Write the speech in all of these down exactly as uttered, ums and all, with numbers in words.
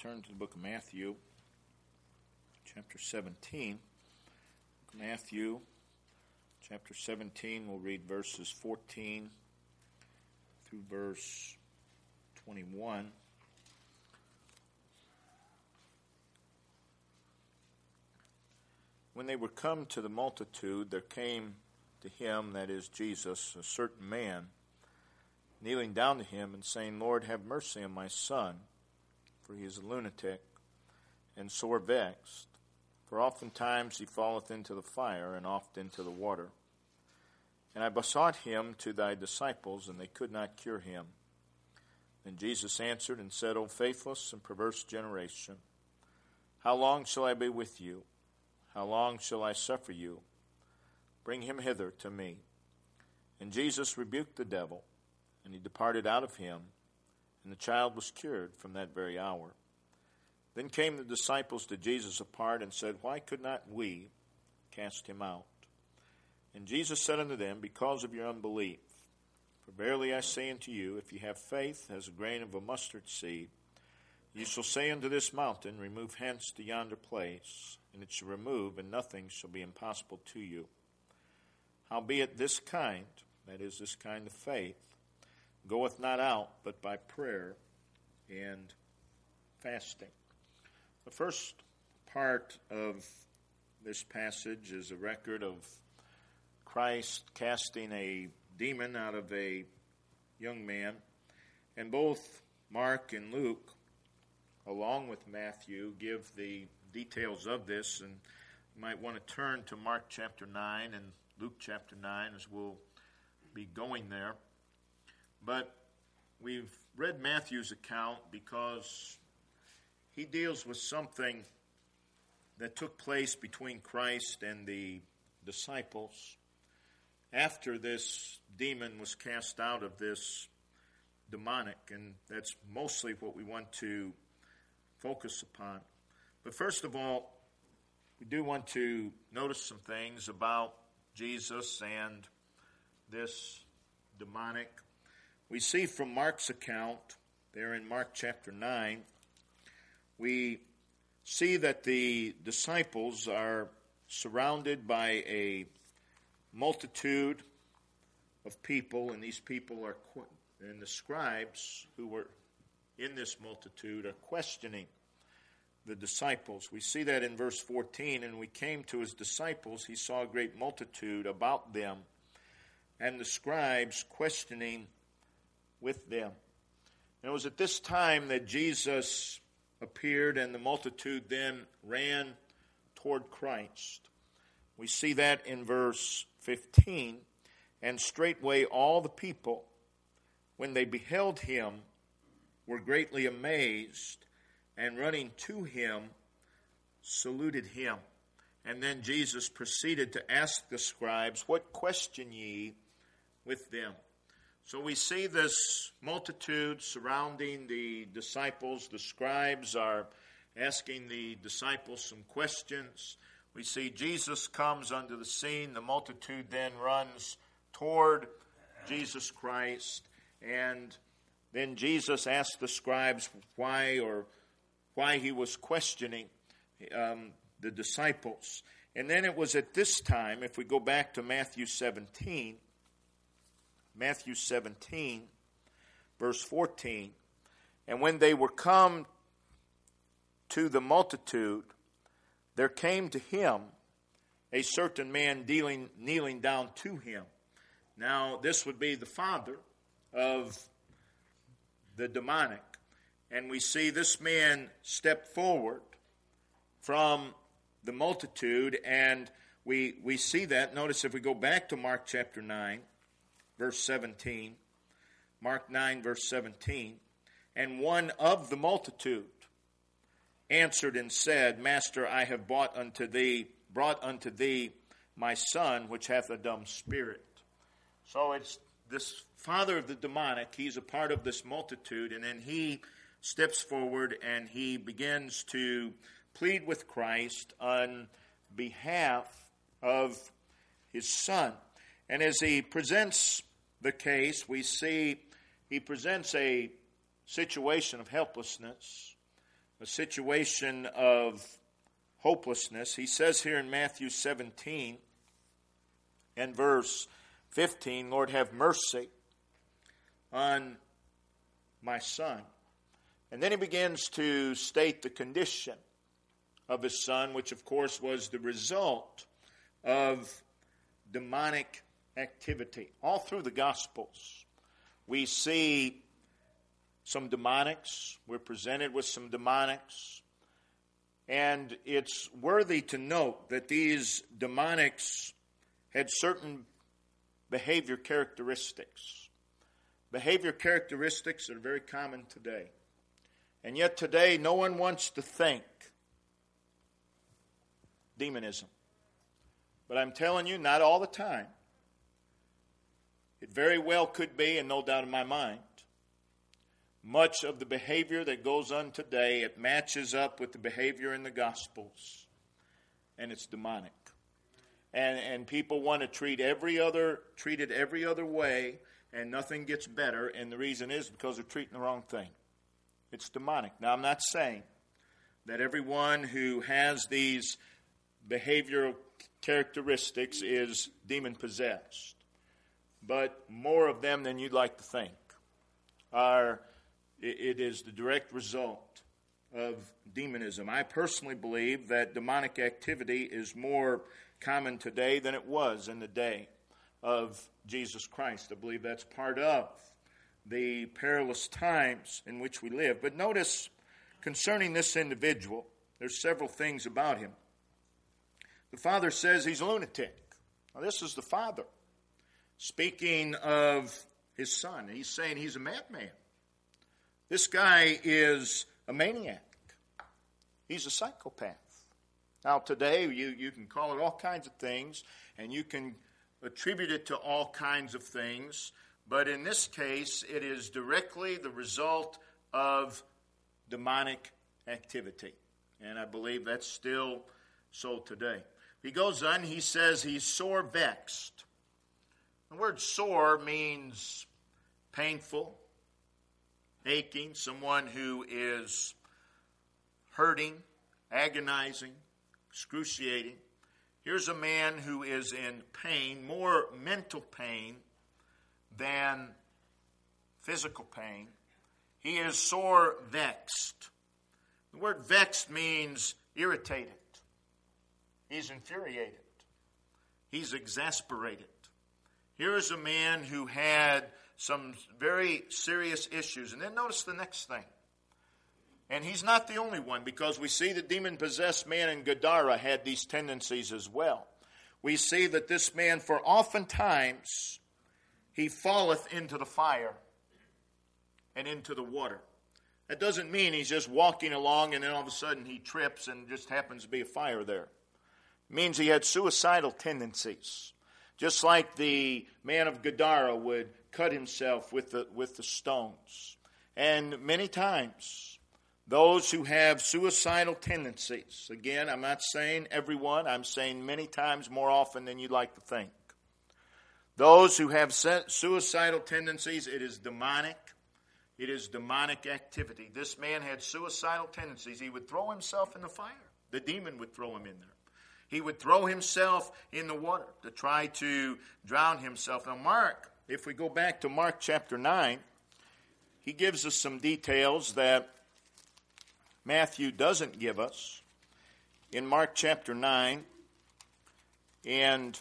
turn to the book of Matthew, chapter seventeen. Book of Matthew, chapter seventeen, we'll read verses fourteen through verse twenty-one. When they were come to the multitude, there came to him, that is Jesus, a certain man, kneeling down to him and saying, Lord, have mercy on my son, for he is a lunatic and sore vexed. For oftentimes he falleth into the fire, and oft into the water. And I besought him to thy disciples, and they could not cure him. Then Jesus answered and said, O faithless and perverse generation, how long shall I be with you? How long shall I suffer you? Bring him hither to me. And Jesus rebuked the devil, and he departed out of him, and the child was cured from that very hour. Then came the disciples to Jesus apart and said, Why could not we cast him out? And Jesus said unto them, Because of your unbelief. For verily I say unto you, if ye have faith as a grain of a mustard seed, ye shall say unto this mountain, Remove hence to yonder place, and it shall remove, and nothing shall be impossible to you. Howbeit this kind, that is, this kind of faith, goeth not out but by prayer and fasting. The first part of this passage is a record of Christ casting a demon out of a young man. And both Mark and Luke, along with Matthew, give the details of this. And you might want to turn to Mark chapter nine and Luke chapter nine as we'll be going there. But we've read Matthew's account because he deals with something that took place between Christ and the disciples after this demon was cast out of this demonic. And that's mostly what we want to focus upon. But first of all, we do want to notice some things about Jesus and this demonic. We see from Mark's account, there in Mark chapter nine, we see that the disciples are surrounded by a multitude of people, and these people are, and the scribes who were in this multitude are questioning the disciples. We see that in verse fourteen, and we came to his disciples, he saw a great multitude about them, and the scribes questioning with them. And it was at this time that Jesus appeared, and the multitude then ran toward Christ. We see that in verse fifteen. And straightway all the people, when they beheld him, were greatly amazed, and running to him, saluted him. And then Jesus proceeded to ask the scribes, What question ye with them? So we see this multitude surrounding the disciples. The scribes are asking the disciples some questions. We see Jesus comes onto the scene. The multitude then runs toward Jesus Christ. And then Jesus asked the scribes why or why he was questioning um, the disciples. And then it was at this time, if we go back to Matthew seventeen, Matthew seventeen, verse fourteen, and when they were come to the multitude, there came to him a certain man dealing, kneeling down to him. Now, this would be the father of the demonic. And we see this man step forward from the multitude, and we we see that. Notice if we go back to Mark chapter nine, verse seventeen, Mark nine, verse seventeen, and one of the multitude answered and said, Master, I have brought unto thee, brought unto thee my son, which hath a dumb spirit. So it's this father of the demonic. He's a part of this multitude, and then he steps forward and he begins to plead with Christ on behalf of his son. And as he presents the case, we see he presents a situation of helplessness. a situation of hopelessness. He says here in Matthew seventeen and verse fifteen, Lord, have mercy on my son. And then he begins to state the condition of his son, which of course was the result of demonic activity. All through the Gospels, we see some demonics. We're presented with some demonics. And it's worthy to note that these demonics had certain behavior characteristics. Behavior characteristics that are very common today. And yet today, no one wants to think demonism. But I'm telling you, not all the time. It very well could be, and no doubt in my mind, much of the behavior that goes on today, it matches up with the behavior in the Gospels. And it's demonic. And and people want to treat every other, treat it every other way, and nothing gets better. And the reason is because they're treating the wrong thing. It's demonic. Now, I'm not saying that everyone who has these behavioral characteristics is demon-possessed. But more of them than you'd like to think are, it is the direct result of demonism. I personally believe that demonic activity is more common today than it was in the day of Jesus Christ. I believe that's part of the perilous times in which we live. But notice, concerning this individual, there's several things about him. The father says he's a lunatic. Now, this is the father speaking of his son. He's saying he's a madman. This guy is a maniac. He's a psychopath. Now, today, you, you can call it all kinds of things, and you can attribute it to all kinds of things. But in this case, it is directly the result of demonic activity. And I believe that's still so today. He goes on, he says he's sore vexed. The word sore means painful, aching, someone who is hurting, agonizing, excruciating. Here's a man who is in pain, more mental pain than physical pain. He is sore vexed. The word vexed means irritated. He's infuriated. He's exasperated. Here is a man who had some very serious issues. And then notice the next thing. And he's not the only one, because we see the demon-possessed man in Gadara had these tendencies as well. We see that this man, for oftentimes, he falleth into the fire and into the water. That doesn't mean he's just walking along and then all of a sudden he trips and just happens to be a fire there. It means he had suicidal tendencies. Just like the man of Gadara would cut himself with the, with the stones. And many times, those who have suicidal tendencies, again, I'm not saying everyone, I'm saying many times more often than you'd like to think. Those who have suicidal tendencies, it is demonic. It is demonic activity. This man had suicidal tendencies. He would throw himself in the fire. The demon would throw him in there. He would throw himself in the water to try to drown himself. Now, Mark, if we go back to Mark chapter nine, he gives us some details that Matthew doesn't give us. In Mark chapter nine and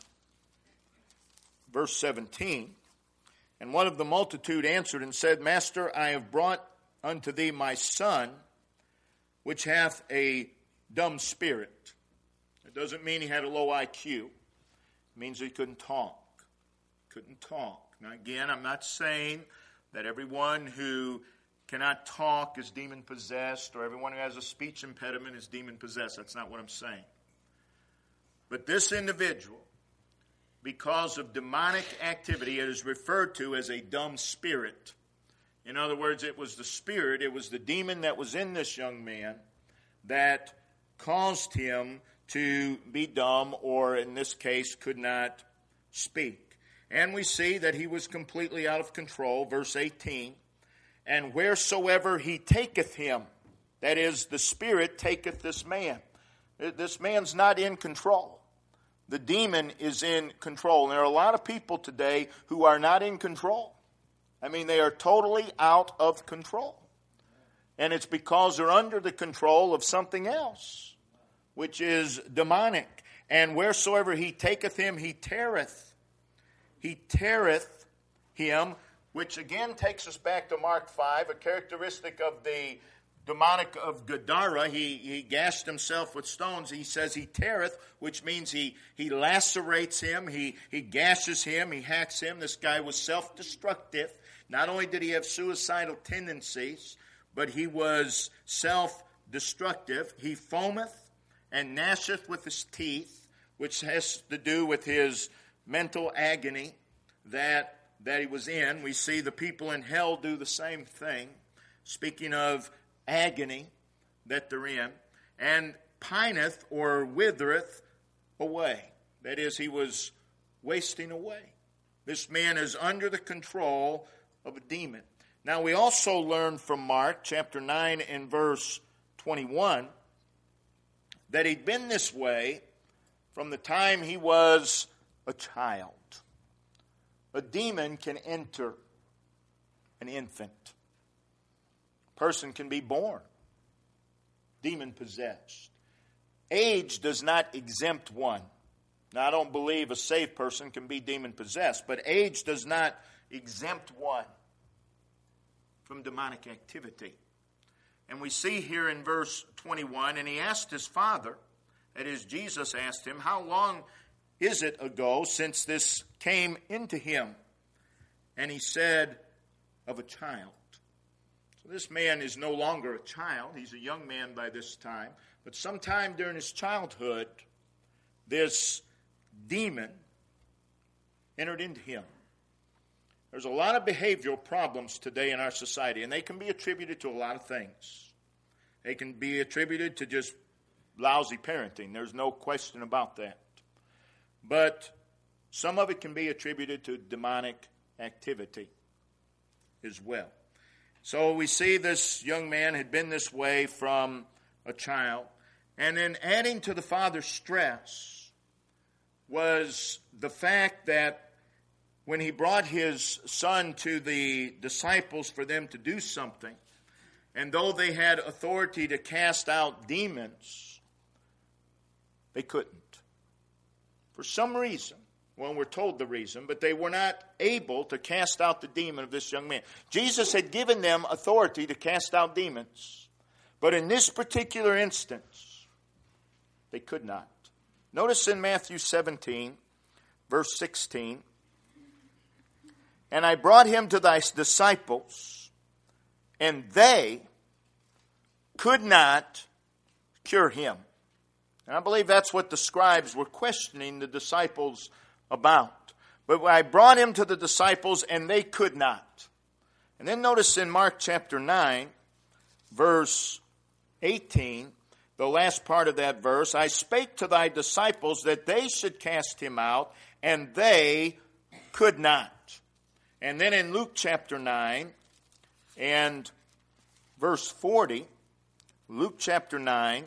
verse seventeen, and one of the multitude answered and said, Master, I have brought unto thee my son, which hath a dumb spirit. It doesn't mean he had a low I Q. It means he couldn't talk. Couldn't talk. Now again, I'm not saying that everyone who cannot talk is demon-possessed, or everyone who has a speech impediment is demon-possessed. That's not what I'm saying. But this individual, because of demonic activity, it is referred to as a dumb spirit. In other words, it was the spirit, it was the demon that was in this young man that caused him to be dumb, or in this case, could not speak. And we see that he was completely out of control. Verse eighteen, and wheresoever he taketh him, That is, the Spirit taketh this man. This man's not in control. The demon is in control. And there are a lot of people today who are not in control. I mean, they are totally out of control. And it's because they're under the control of something else, which is demonic. And wheresoever he taketh him, he teareth. He teareth him, which again takes us back to Mark five, a characteristic of the demonic of Gadara. He, he gashed himself with stones. He says he teareth, which means he, he lacerates him, he, he gashes him, he hacks him. This guy was self-destructive. Not only did he have suicidal tendencies, but he was self-destructive. He foameth and gnasheth with his teeth, which has to do with his mental agony that, that he was in. We see the people in hell do the same thing. Speaking of agony that they're in. And pineth or withereth away. That is, he was wasting away. This man is under the control of a demon. Now we also learn from Mark chapter nine and verse twenty-one that he'd been this way from the time he was a child. A demon can enter an infant. A person can be born demon-possessed. Age does not exempt one. Now, I don't believe a saved person can be demon-possessed, but age does not exempt one from demonic activity. And we see here in verse twenty-one, and he asked his father, that is, Jesus asked him, how long is it ago since this came into him? And he said, of a child. So this man is no longer a child. He's a young man by this time. But sometime during his childhood, this demon entered into him. There's a lot of behavioral problems today in our society, and they can be attributed to a lot of things. They can be attributed to just lousy parenting. There's no question about that. But some of it can be attributed to demonic activity as well. So we see this young man had been this way from a child. And then adding to the father's stress was the fact that when he brought his son to the disciples for them to do something, and though they had authority to cast out demons, they couldn't. For some reason, well, we're told the reason, but they were not able to cast out the demon of this young man. Jesus had given them authority to cast out demons, but in this particular instance, they could not. Notice in Matthew seventeen, verse sixteen, and I brought him to thy disciples, and they could not cure him. And I believe that's what the scribes were questioning the disciples about. But I brought him to the disciples, and they could not. And then notice in Mark chapter nine, verse eighteen, the last part of that verse, I spake to thy disciples that they should cast him out, and they could not. And then in Luke chapter nine and verse forty, Luke chapter nine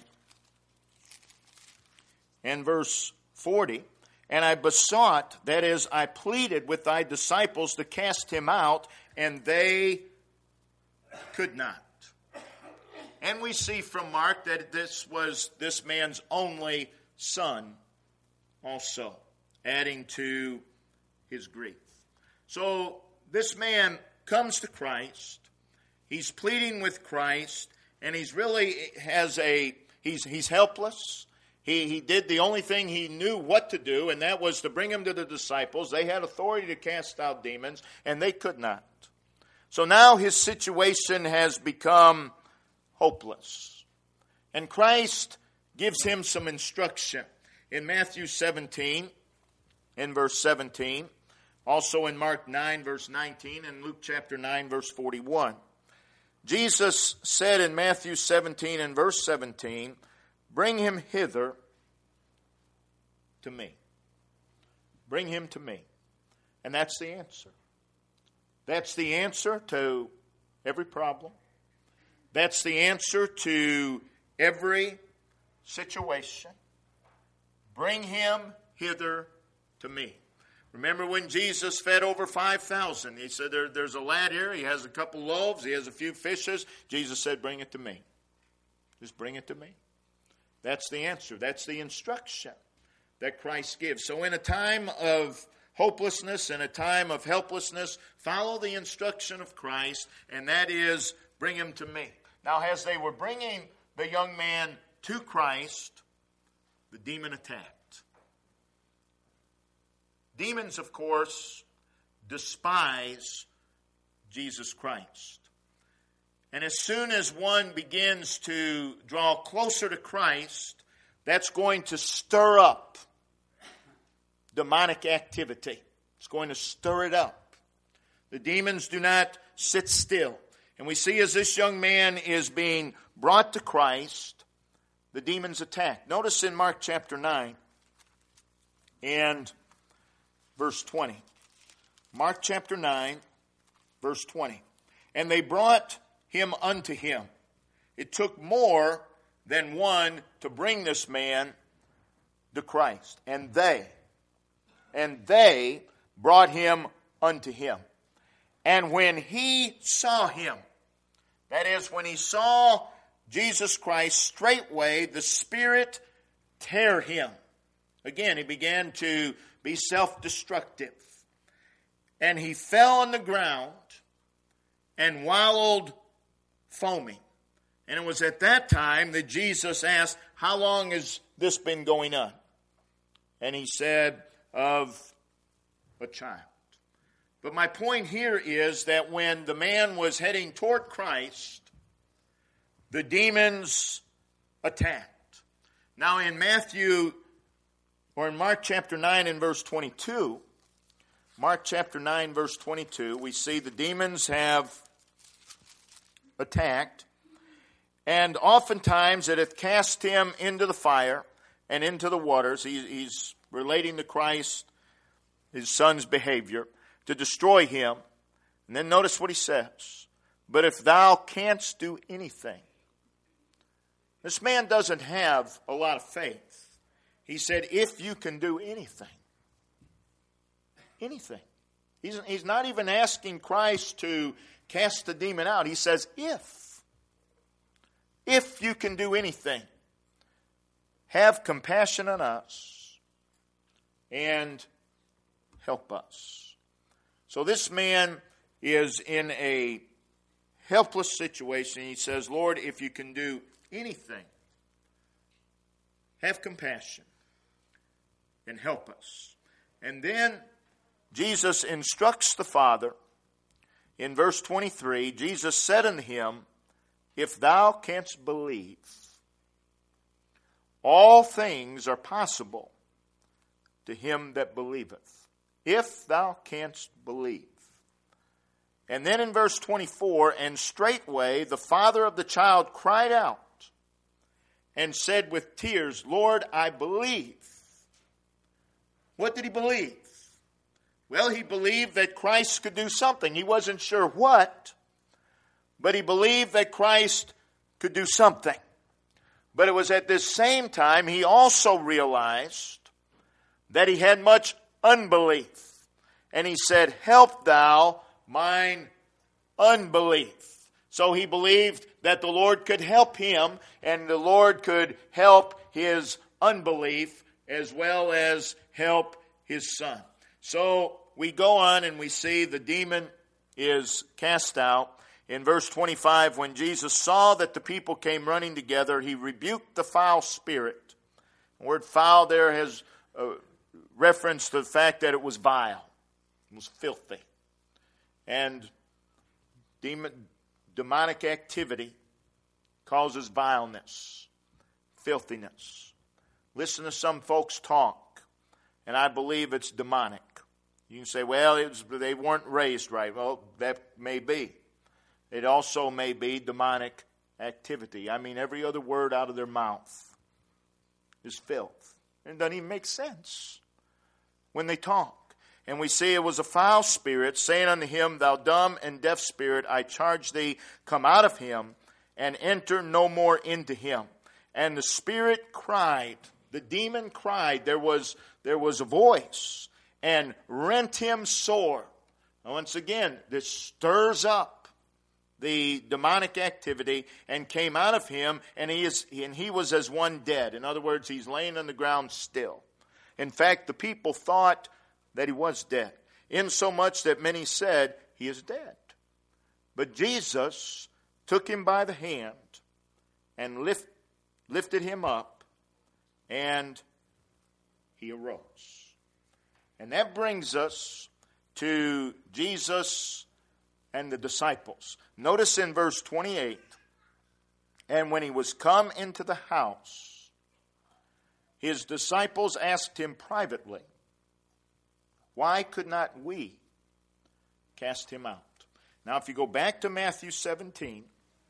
and verse forty, and I besought, that is, I pleaded with thy disciples to cast him out, and they could not. And we see from Mark that this was this man's only son also, adding to his grief. So this man comes to Christ. He's pleading with Christ, and he's really has a he's he's helpless. He he did the only thing he knew what to do, and that was to bring him to the disciples. They had authority to cast out demons, and they could not. So now his situation has become hopeless. And Christ gives him some instruction in Matthew seventeen, in verse seventeen. Also in Mark nine, verse nineteen, and Luke chapter nine, verse forty-one. Jesus said in Matthew seventeen and verse seventeen, bring him hither to me. Bring him to me. And that's the answer. That's the answer to every problem. That's the answer to every situation. Bring him hither to me. Remember when Jesus fed over five thousand? He said, there, there's a lad here. He has a couple loaves. He has a few fishes. Jesus said, bring it to me. Just bring it to me. That's the answer. That's the instruction that Christ gives. So in a time of hopelessness, in a time of helplessness, follow the instruction of Christ, and that is, bring him to me. Now, as they were bringing the young man to Christ, the demon attacked. Demons, of course, despise Jesus Christ. And as soon as one begins to draw closer to Christ, that's going to stir up demonic activity. It's going to stir it up. The demons do not sit still. And we see as this young man is being brought to Christ, the demons attack. Notice in Mark chapter nine and verse twenty. Mark chapter nine, verse twenty. And they brought him unto him. It took more than one to bring this man to Christ. And they, and they brought him unto him. And when he saw him, that is, when he saw Jesus Christ, straightway the Spirit tear him. Again, he began to be self-destructive. And he fell on the ground and wallowed foaming. And it was at that time that Jesus asked, how long has this been going on? And he said, of a child. But my point here is that when the man was heading toward Christ, the demons attacked. Now in Matthew, or in Mark chapter nine and verse twenty-two, Mark chapter nine verse twenty-two, we see the demons have attacked, and oftentimes it hath cast him into the fire and into the waters. He, he's relating to Christ, his son's behavior, to destroy him. And then notice what he says. But if thou canst do anything. This man doesn't have a lot of faith. He said, if you can do anything. Anything. He's, he's not even asking Christ to cast the demon out. He says, if. If you can do anything. Have compassion on us. And help us. So this man is in a helpless situation. He says, Lord, if you can do anything, have compassion and help us. And then Jesus instructs the Father. In verse twenty-three, Jesus said unto him, if thou canst believe, all things are possible to him that believeth. If thou canst believe. And then in verse twenty-four, and straightway the father of the child cried out and said with tears, Lord, I believe. What did he believe? Well, he believed that Christ could do something. He wasn't sure what, but he believed that Christ could do something. But it was at this same time he also realized that he had much unbelief. And he said, help thou mine unbelief. So he believed that the Lord could help him, and the Lord could help his unbelief as well as help his son. So we go on and we see the demon is cast out. In verse twenty-five, when Jesus saw that the people came running together, he rebuked the foul spirit. The word foul there has uh, reference to the fact that it was vile. It was filthy. And demon, demonic activity causes vileness, filthiness. Listen to some folks talk, and I believe it's demonic. You can say, well, it was, they weren't raised right. Well, that may be. It also may be demonic activity. I mean, every other word out of their mouth is filth. It doesn't even make sense when they talk. And we see it was a foul spirit, saying unto him, thou dumb and deaf spirit, I charge thee, come out of him, and enter no more into him. And the spirit cried, the demon cried, there was, there was a voice, and rent him sore. Now once again, this stirs up the demonic activity and came out of him, and he is and he was as one dead. In other words, he's laying on the ground still. In fact, the people thought that he was dead, insomuch that many said, he is dead. But Jesus took him by the hand and lift, lifted him up, and he arose. And that brings us to Jesus and the disciples. Notice in verse twenty-eight, and when he was come into the house, his disciples asked him privately, why could not we cast him out? Now, if you go back to Matthew seventeen,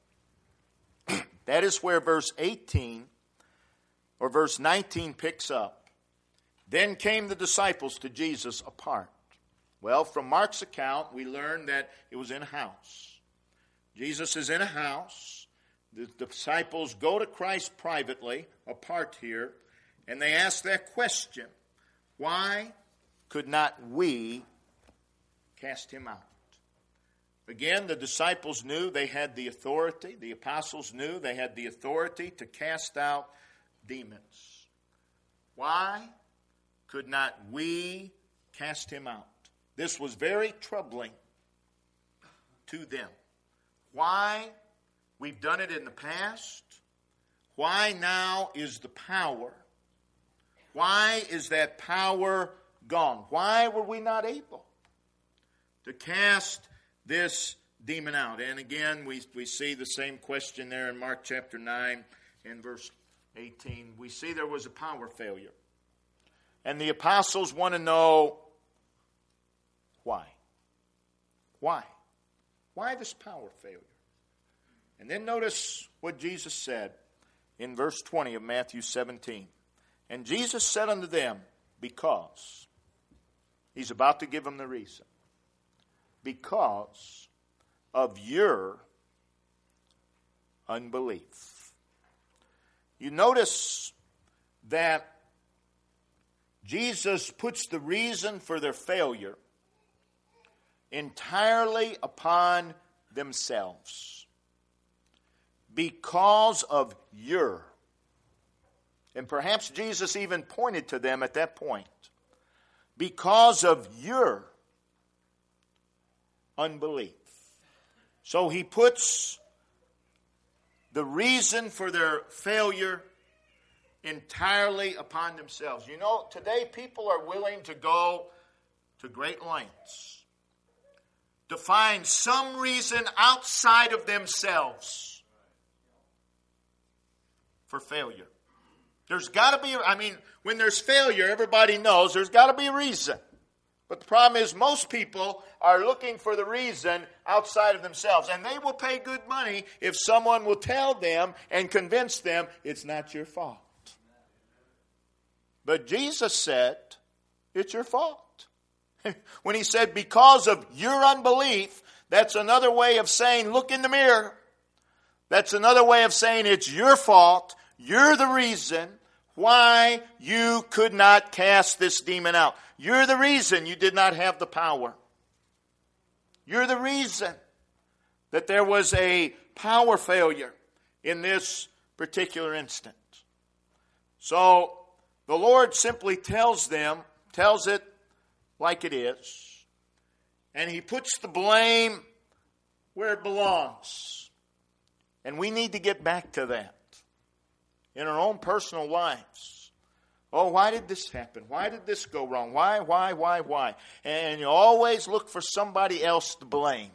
that is where verse eighteen or verse nineteen picks up. Then came the disciples to Jesus apart. Well, from Mark's account, we learn that it was in a house. Jesus is in a house. The disciples go to Christ privately, apart here, and they ask that question, why could not we cast him out? Again, the disciples knew they had the authority. The apostles knew they had the authority to cast out demons. Why could not we cast him out? This was very troubling to them. Why? We've done it in the past. Why now is the power? Why is that power gone? Why were we not able to cast this demon out? And again, we, we see the same question there in Mark chapter nine and verse eighteen. We see there was a power failure. And the apostles want to know why. Why? Why this power failure? And then notice what Jesus said in verse twenty of Matthew seventeen. And Jesus said unto them, because, he's about to give them the reason, because of your unbelief. You notice that Jesus puts the reason for their failure entirely upon themselves. Because of your. And perhaps Jesus even pointed to them at that point. Because of your unbelief. So he puts the reason for their failure entirely upon themselves. You know, today people are willing to go to great lengths to find some reason outside of themselves for failure. There's got to be, I mean, when there's failure, everybody knows there's got to be a reason. But the problem is most people are looking for the reason outside of themselves. And they will pay good money if someone will tell them and convince them it's not your fault. But Jesus said, it's your fault. When he said, because of your unbelief, that's another way of saying, look in the mirror. That's another way of saying it's your fault. You're the reason why you could not cast this demon out. You're the reason you did not have the power. You're the reason that there was a power failure in this particular instance. So the Lord simply tells them, tells it like it is, and he puts the blame where it belongs. And we need to get back to that in our own personal lives. Oh, why did this happen? Why did this go wrong? Why, why, why, why? And you always look for somebody else to blame.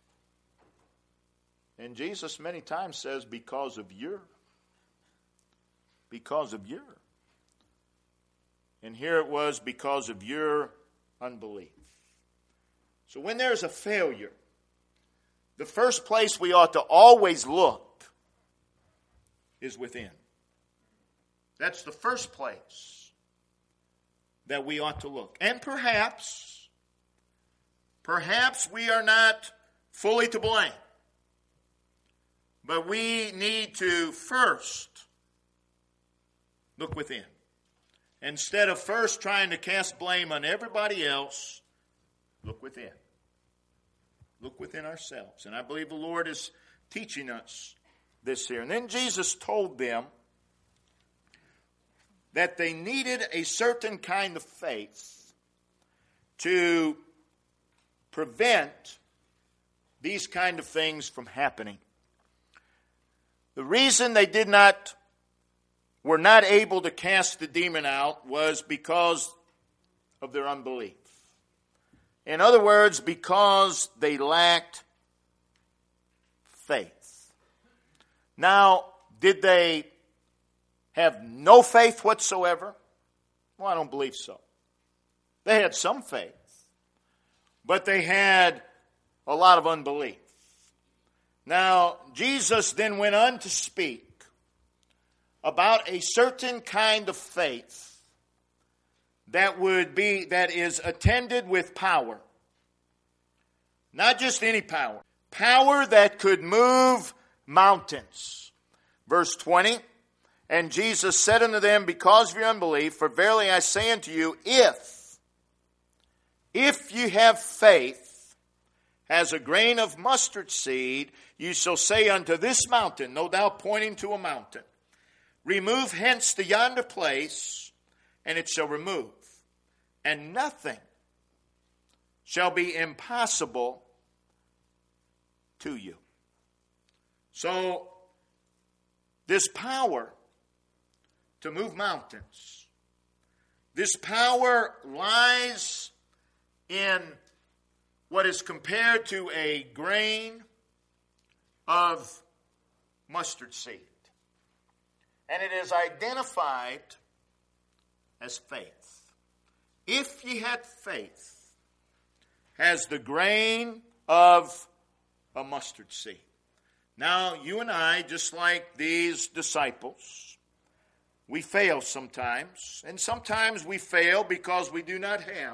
And Jesus many times says, because of your. Because of your. And here it was because of your unbelief. So when there's a failure, the first place we ought to always look is within. That's the first place that we ought to look. And perhaps, perhaps we are not fully to blame. But we need to first look within. Instead of first trying to cast blame on everybody else, look within. Look within ourselves. And I believe the Lord is teaching us this here. And then Jesus told them that they needed a certain kind of faith to prevent these kind of things from happening. The reason they did not, were not able to cast the demon out was because of their unbelief. In other words, because they lacked faith. Now, did they have no faith whatsoever? Well, I don't believe so. They had some faith, but they had a lot of unbelief. Now, Jesus then went on to speak about a certain kind of faith that would be, that is attended with power. Not just any power. Power that could move mountains. Verse twenty, and Jesus said unto them, because of your unbelief, for verily I say unto you, if, if you have faith as a grain of mustard seed, you shall say unto this mountain, no doubt pointing to a mountain, remove hence to yonder place, and it shall remove. And nothing shall be impossible to you. So, this power to move mountains, this power lies in what is compared to a grain of mustard seed. And it is identified as faith. If ye had faith as the grain of a mustard seed. Now, you and I, just like these disciples, we fail sometimes. And sometimes we fail because we do not have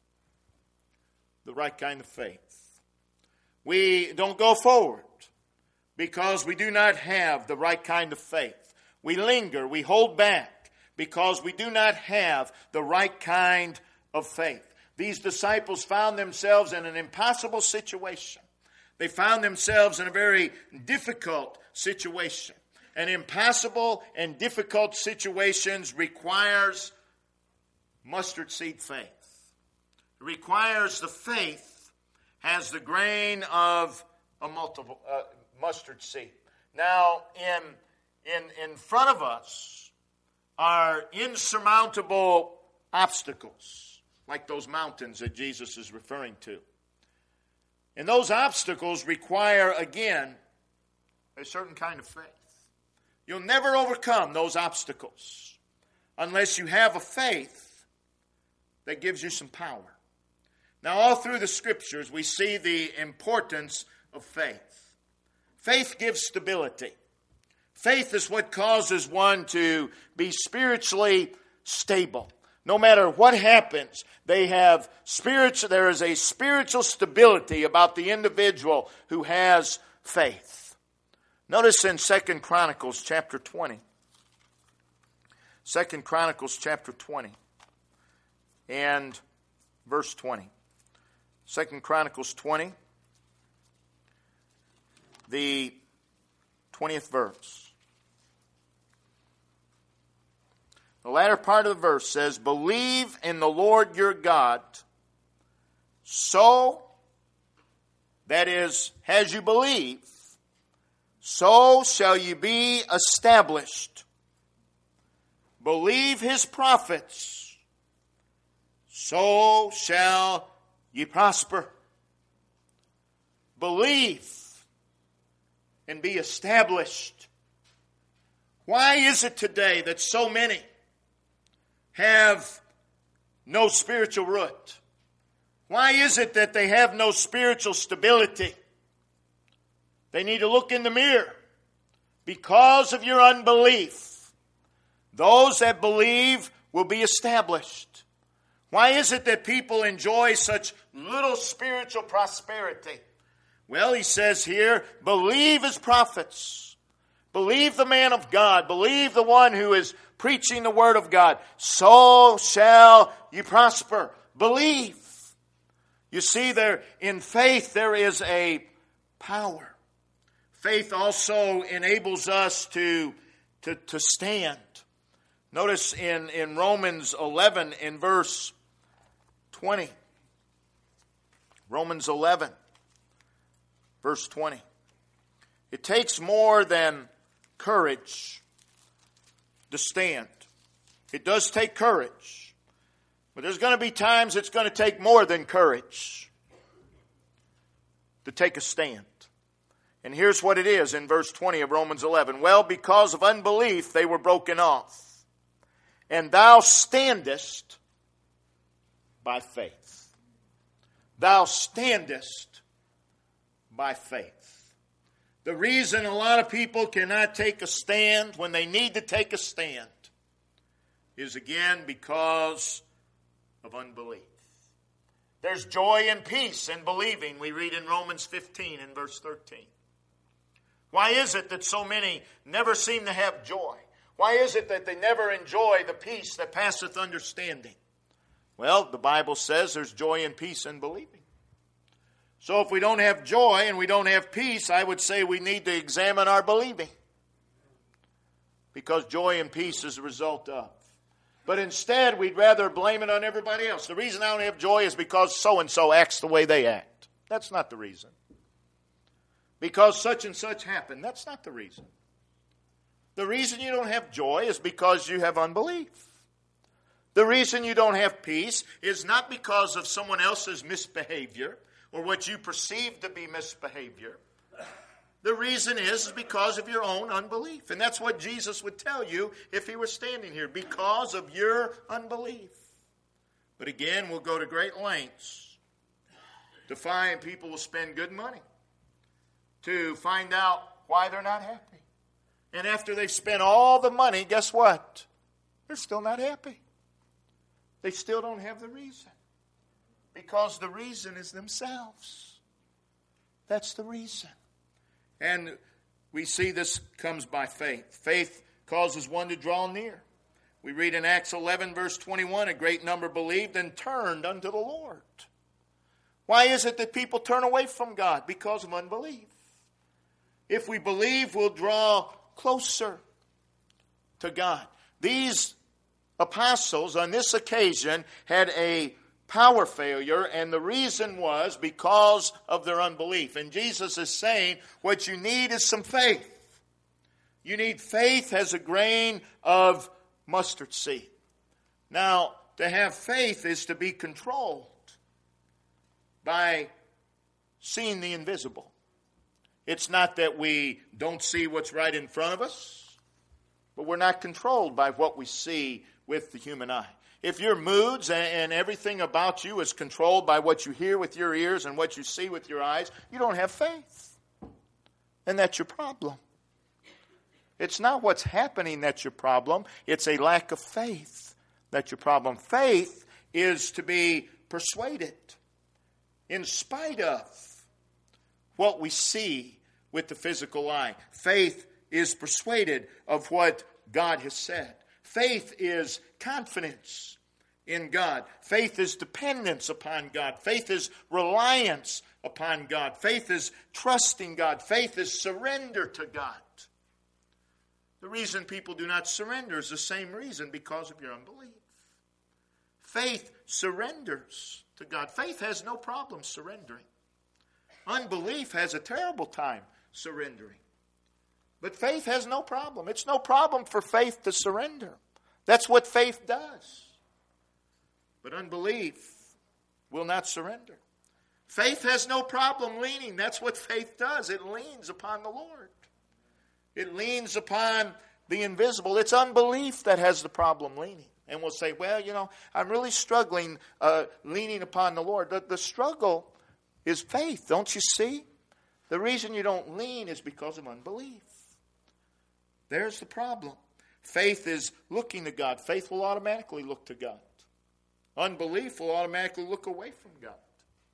the right kind of faith. We don't go forward because we do not have the right kind of faith. We linger, we hold back because we do not have the right kind of faith. These disciples found themselves in an impossible situation. They found themselves in a very difficult situation. And impossible and difficult situations requires mustard seed faith. It requires the faith as the grain of a multiple, uh, mustard seed. Now, in, in, in front of us are insurmountable obstacles, like those mountains that Jesus is referring to. And those obstacles require, again, a certain kind of faith. You'll never overcome those obstacles unless you have a faith that gives you some power. Now, all through the Scriptures, we see the importance of faith. Faith gives stability. Faith is what causes one to be spiritually stable. No matter what happens, they have spiritual, there is a spiritual stability about the individual who has faith. Notice in Second Chronicles chapter twenty. Second Chronicles chapter twenty and verse twenty. Second Chronicles twenty, the twentieth verse. The latter part of the verse says, believe in the Lord your God, so, that is, as you believe, so shall you be established. Believe his prophets, so shall ye prosper. Believe and be established. Why is it today that so many have no spiritual root? Why is it that they have no spiritual stability? They need to look in the mirror. Because of your unbelief, those that believe will be established. Why is it that people enjoy such little spiritual prosperity? Well, he says here, believe his prophets. Believe the man of God. Believe the one who is preaching the word of God. So shall you prosper. Believe. You see, there in faith there is a power. Faith also enables us to, to, to stand. Notice in, in Romans eleven in verse twenty. Romans eleven, verse twenty. It takes more than courage to stand. It does take courage. But there's going to be times it's going to take more than courage to take a stand. And here's what it is in verse twenty of Romans eleven. Well, because of unbelief they were broken off. And thou standest by faith. Thou standest by faith. The reason a lot of people cannot take a stand when they need to take a stand is again because of unbelief. There's joy and peace in believing, we read in Romans fifteen and verse thirteen. Why is it that so many never seem to have joy? Why is it that they never enjoy the peace that passeth understanding? Well, the Bible says there's joy and peace in believing. So if we don't have joy and we don't have peace, I would say we need to examine our believing. Because joy and peace is a result of. But instead, we'd rather blame it on everybody else. The reason I don't have joy is because so-and-so acts the way they act. That's not the reason. Because such and such happened. That's not the reason. The reason you don't have joy is because you have unbelief. The reason you don't have peace is not because of someone else's misbehavior or what you perceive to be misbehavior. The reason is, is because of your own unbelief. And that's what Jesus would tell you if he were standing here. Because of your unbelief. But again, we'll go to great lengths to find people will spend good money to find out why they're not happy. And after they've spent all the money, guess what? They're still not happy. They still don't have the reason. Because the reason is themselves. That's the reason. And we see this comes by faith. Faith causes one to draw near. We read in Acts eleven, verse twenty-one, a great number believed and turned unto the Lord. Why is it that people turn away from God? Because of unbelief. If we believe, we'll draw closer to God. These apostles on this occasion had a power failure, and the reason was because of their unbelief. And Jesus is saying what you need is some faith. You need faith as a grain of mustard seed. Now, to have faith is to be controlled by seeing the invisible. It's not that we don't see what's right in front of us, but we're not controlled by what we see with the human eye. If your moods and everything about you is controlled by what you hear with your ears and what you see with your eyes, you don't have faith. And that's your problem. It's not what's happening that's your problem. It's a lack of faith that's your problem. Faith is to be persuaded in spite of what we see with the physical eye. Faith is persuaded of what God has said. Faith is confidence in God. Faith is dependence upon God. Faith is reliance upon God. Faith is trusting God. Faith is surrender to God. The reason people do not surrender is the same reason, because of your unbelief. Faith surrenders to God. Faith has no problem surrendering. Unbelief has a terrible time surrendering. But faith has no problem. It's no problem for faith to surrender. That's what faith does. But unbelief will not surrender. Faith has no problem leaning. That's what faith does. It leans upon the Lord. It leans upon the invisible. It's unbelief that has the problem leaning. And we'll say, well, you know, I'm really struggling uh, leaning upon the Lord. The, the struggle is faith, don't you see? The reason you don't lean is because of unbelief. There's the problem. Faith is looking to God. Faith will automatically look to God. Unbelief will automatically look away from God.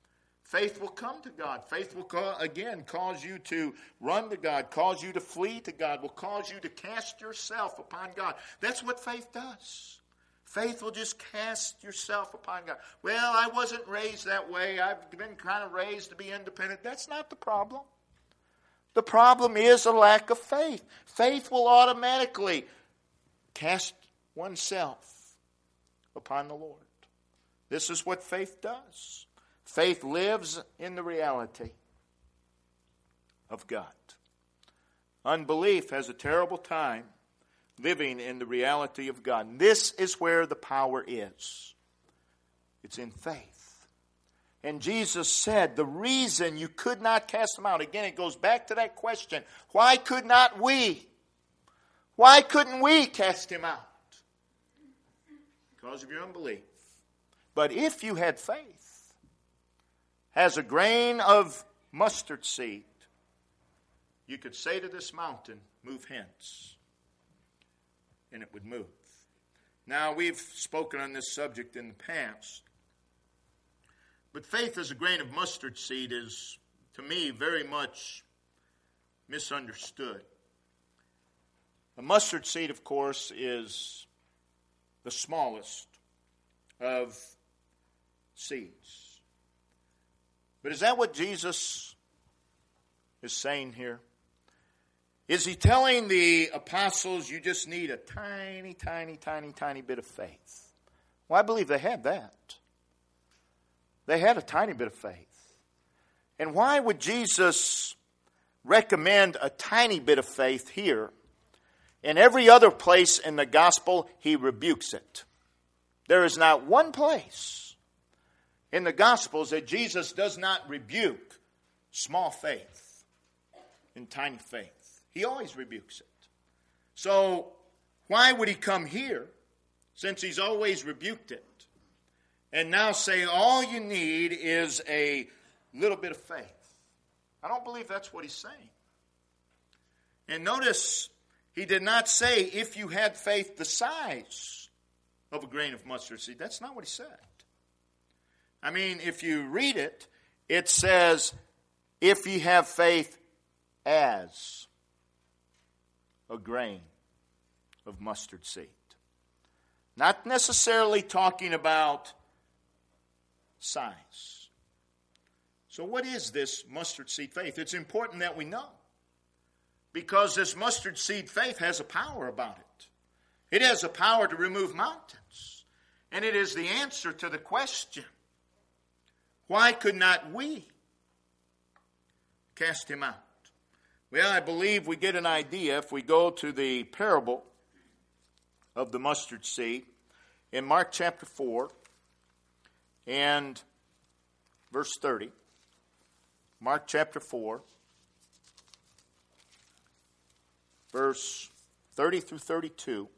Faith will come to God. Faith will, call, again, cause you to run to God, cause you to flee to God, will cause you to cast yourself upon God. That's what faith does. Faith will just cast yourself upon God. Well, I wasn't raised that way. I've been kind of raised to be independent. That's not the problem. The problem is a lack of faith. Faith will automatically cast oneself upon the Lord. This is what faith does. Faith lives in the reality of God. Unbelief has a terrible time living in the reality of God. And this is where the power is. It's in faith. And Jesus said the reason you could not cast them out, again it goes back to that question, why could not we? Why couldn't we cast him out? Because of your unbelief. But if you had faith, as a grain of mustard seed, you could say to this mountain, move hence, and it would move. Now, we've spoken on this subject in the past, but faith as a grain of mustard seed is, to me, very much misunderstood. A mustard seed, of course, is the smallest of seeds. But is that what Jesus is saying here? Is he telling the apostles you just need a tiny, tiny, tiny, tiny bit of faith? Well, I believe they had that. They had a tiny bit of faith. And why would Jesus recommend a tiny bit of faith here? In every other place in the gospel, he rebukes it. There is not one place in the Gospels that Jesus does not rebuke small faith and tiny faith. He always rebukes it. So why would he come here, since he's always rebuked it, and now say all you need is a little bit of faith? I don't believe that's what he's saying. And notice, he did not say if you had faith the size of a grain of mustard seed. That's not what he said. I mean, if you read it, it says, if you have faith as a grain of mustard seed. Not necessarily talking about size. So what is this mustard seed faith? It's important that we know. Because this mustard seed faith has a power about it. It has a power to remove mountains. And it is the answer to the question, why could not we cast him out? Well, I believe we get an idea if we go to the parable of the mustard seed in Mark chapter four and verse thirty. Mark chapter four, verse thirty through thirty-two.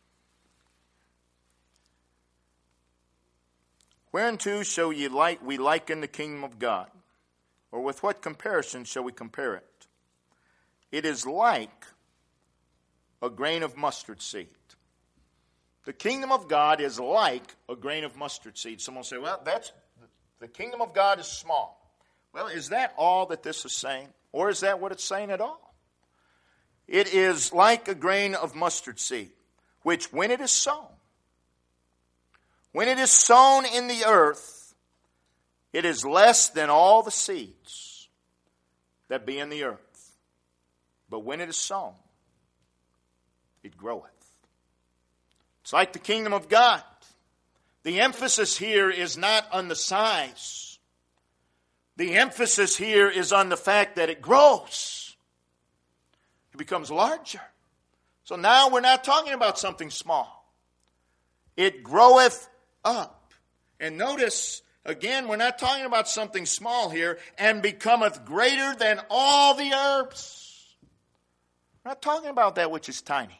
Whereunto shall ye like we liken the kingdom of God? Or with what comparison shall we compare it? It is like a grain of mustard seed. The kingdom of God is like a grain of mustard seed. Someone will say, well, that's the kingdom of God is small. Well, is that all that this is saying? Or is that what it's saying at all? It is like a grain of mustard seed, which when it is sown, when it is sown in the earth, it is less than all the seeds that be in the earth. But when it is sown, it groweth. It's like the kingdom of God. The emphasis here is not on the size. The emphasis here is on the fact that it grows. It becomes larger. So now we're not talking about something small. It groweth up. And notice, again, we're not talking about something small here, and becometh greater than all the herbs. We're not talking about that which is tiny.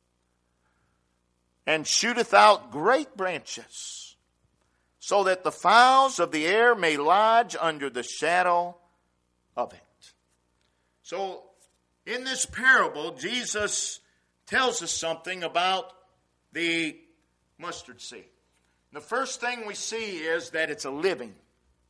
And shooteth out great branches, so that the fowls of the air may lodge under the shadow of it. So, in this parable, Jesus tells us something about the mustard seed. The first thing we see is that it's a living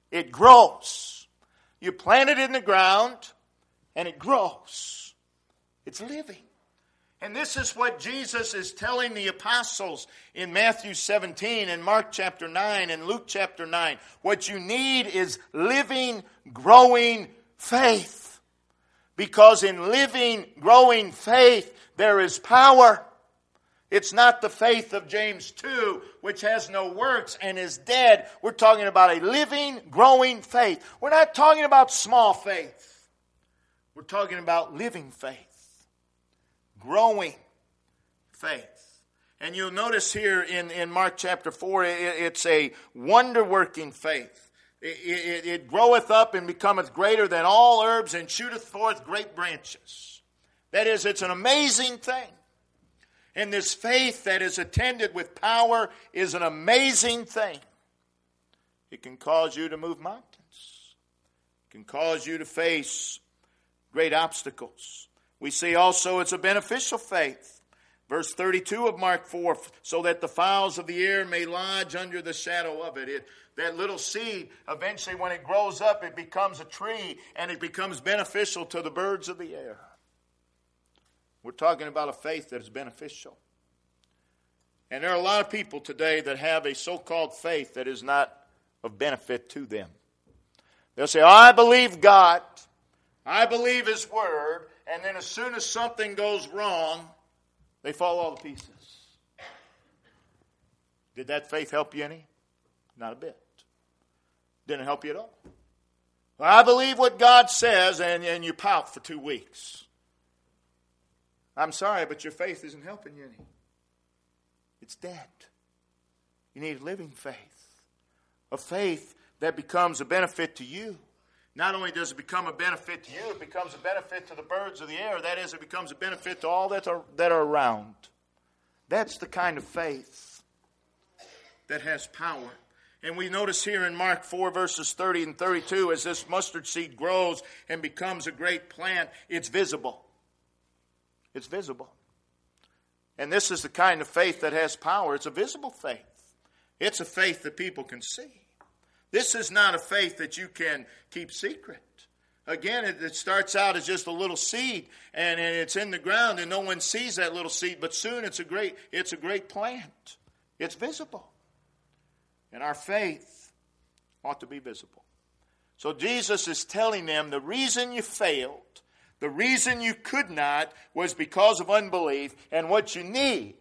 It grows. You plant it in the ground, and it grows. It's living. And this is what Jesus is telling the apostles in Matthew seventeen and Mark chapter nine and Luke chapter nine. What you need is living, growing faith. Because in living, growing faith, there is power. It's not the faith of James two, which has no works and is dead. We're talking about a living, growing faith. We're not talking about small faith. We're talking about living faith. Growing faith. And you'll notice here in, in Mark chapter four, it, it's a wonder-working faith. It, it, it groweth up and becometh greater than all herbs and shooteth forth great branches. That is, it's an amazing thing. And this faith that is attended with power is an amazing thing. It can cause you to move mountains. It can cause you to face great obstacles. We see also it's a beneficial faith. Verse thirty-two of Mark four, so that the fowls of the air may lodge under the shadow of it. it. That little seed, eventually when it grows up, it becomes a tree and it becomes beneficial to the birds of the air. We're talking about a faith that is beneficial. And there are a lot of people today that have a so-called faith that is not of benefit to them. They'll say, oh, I believe God. I believe His Word. And then as soon as something goes wrong, they fall all to pieces. Did that faith help you any? Not a bit. Didn't help you at all. Well, I believe what God says, and, and you pout for two weeks. I'm sorry, but your faith isn't helping you any. It's dead. You need living faith. A faith that becomes a benefit to you. Not only does it become a benefit to you, it becomes a benefit to the birds of the air. That is, it becomes a benefit to all that are, that are around. That's the kind of faith that has power. And we notice here in Mark four, verses thirty and thirty-two, as this mustard seed grows and becomes a great plant, it's visible. It's visible. And this is the kind of faith that has power. It's a visible faith. It's a faith that people can see. This is not a faith that you can keep secret. Again, it, it starts out as just a little seed, and, and it's in the ground, and no one sees that little seed. But soon it's a great, it's a great plant. It's visible. And our faith ought to be visible. So Jesus is telling them the reason you failed, the reason you could not, was because of unbelief. And what you need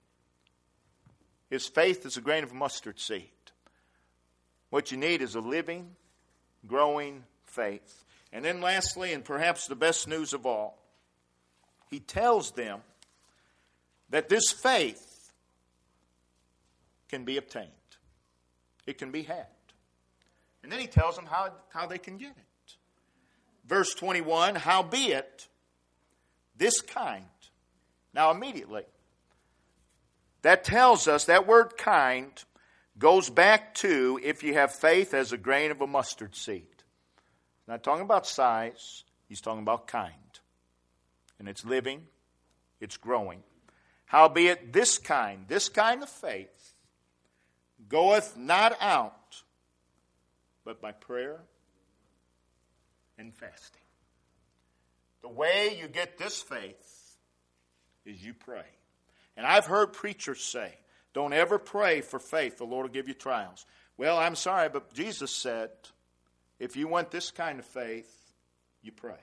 is faith as a grain of mustard seed. What you need is a living, growing faith. And then lastly, and perhaps the best news of all, he tells them that this faith can be obtained. It can be had. And then he tells them how, how they can get it. Verse twenty-one, howbeit this kind. Now immediately, that tells us, that word kind goes back to if you have faith as a grain of a mustard seed. He's not talking about size. He's talking about kind. And it's living. It's growing. Howbeit this kind, this kind of faith, goeth not out, but by prayer and fasting. The way you get this faith is you pray. And I've heard preachers say, don't ever pray for faith. The Lord will give you trials. Well, I'm sorry, but Jesus said, if you want this kind of faith, you pray.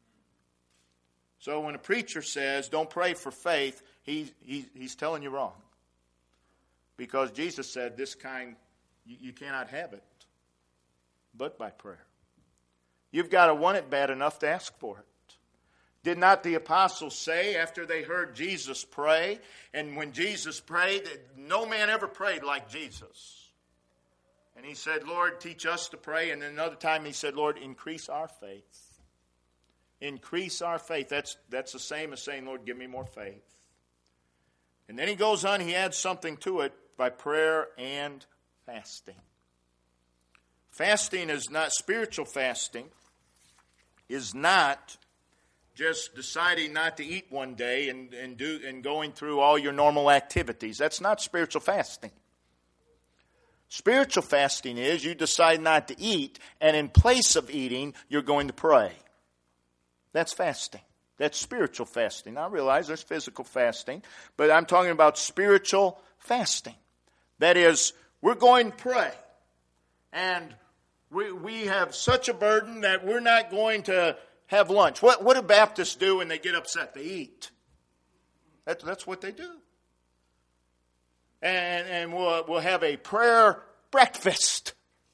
So when a preacher says, don't pray for faith, he, he, he's telling you wrong. Because Jesus said, this kind, you, you cannot have it, but by prayer. You've got to want it bad enough to ask for it. Did not the apostles say after they heard Jesus pray, and when Jesus prayed, no man ever prayed like Jesus. And he said, Lord, teach us to pray. And then another time he said, Lord, increase our faith. Increase our faith. That's, that's the same as saying, Lord, give me more faith. And then he goes on, he adds something to it by prayer and fasting. Fasting is not, spiritual fasting is not just deciding not to eat one day and, and do and going through all your normal activities. That's not spiritual fasting. Spiritual fasting is you decide not to eat, and in place of eating, you're going to pray. That's fasting. That's spiritual fasting. I realize there's physical fasting, but I'm talking about spiritual fasting. That is, we're going to pray. And we we have such a burden that we're not going to have lunch. What, what do Baptists do when they get upset? They eat. That, that's what they do. And, and we'll, we'll have a prayer breakfast.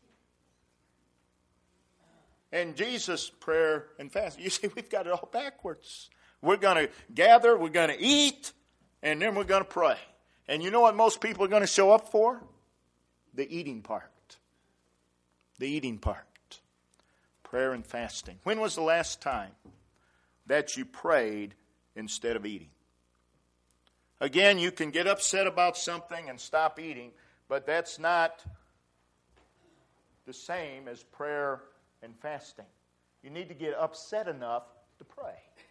And Jesus' prayer and fast. You see, we've got it all backwards. We're going to gather, we're going to eat, and then we're going to pray. And you know what most people are going to show up for? The eating part. The eating part. Prayer and fasting. When was the last time that you prayed instead of eating? Again, you can get upset about something and stop eating, but that's not the same as prayer and fasting. You need to get upset enough to pray.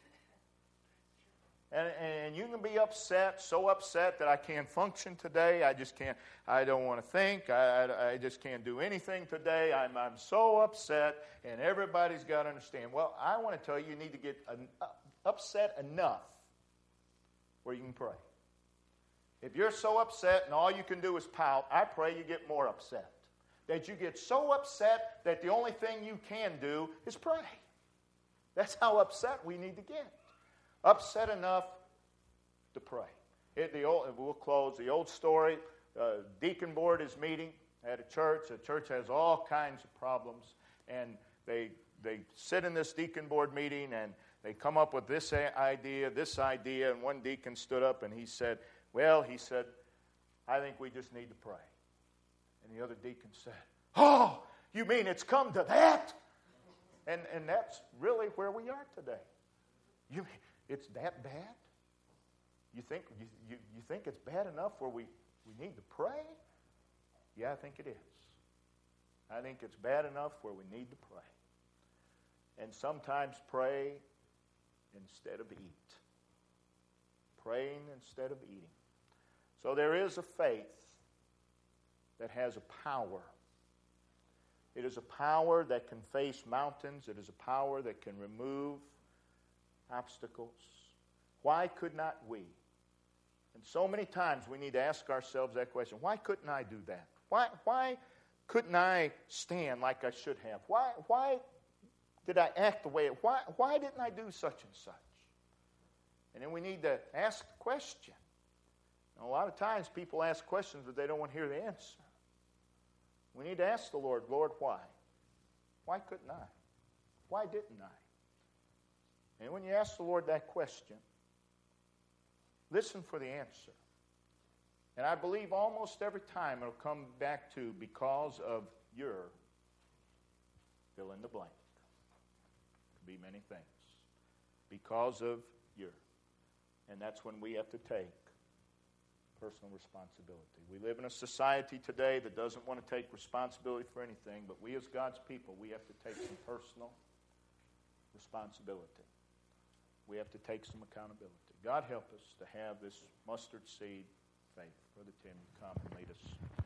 And, and you can be upset, so upset that I can't function today. I just can't, I don't want to think. I, I, I just can't do anything today. I'm, I'm so upset, and everybody's got to understand. Well, I want to tell you, you need to get an, uh, upset enough where you can pray. If you're so upset and all you can do is pout, I pray you get more upset. That you get so upset that the only thing you can do is pray. That's how upset we need to get. Upset enough to pray. It, the old, we'll close. The old story, uh, deacon board is meeting at a church. The church has all kinds of problems. And they they sit in this deacon board meeting and they come up with this idea, this idea. And one deacon stood up and he said, well, he said, I think we just need to pray. And the other deacon said, oh, you mean it's come to that? And and that's really where we are today. You mean it's that bad? You think you, you, you think it's bad enough where we, we need to pray? Yeah, I think it is. I think it's bad enough where we need to pray. And sometimes pray instead of eat. Praying instead of eating. So there is a faith that has a power. It is a power that can face mountains. It is a power that can remove obstacles. Why could not we? And so many times we need to ask ourselves that question. Why couldn't I do that? Why, why couldn't I stand like I should have? Why, why did I act the way? Why, why didn't I do such and such? And then we need to ask the question. And a lot of times people ask questions, but they don't want to hear the answer. We need to ask the Lord, Lord, why? Why couldn't I? Why didn't I? And when you ask the Lord that question, listen for the answer. And I believe almost every time it'll come back to because of your fill in the blank. Could be many things. Because of your. And that's when we have to take personal responsibility. We live in a society today that doesn't want to take responsibility for anything, but we as God's people, we have to take some personal responsibility. We have to take some accountability. God help us to have this mustard seed faith. Brother Tim, come and lead us.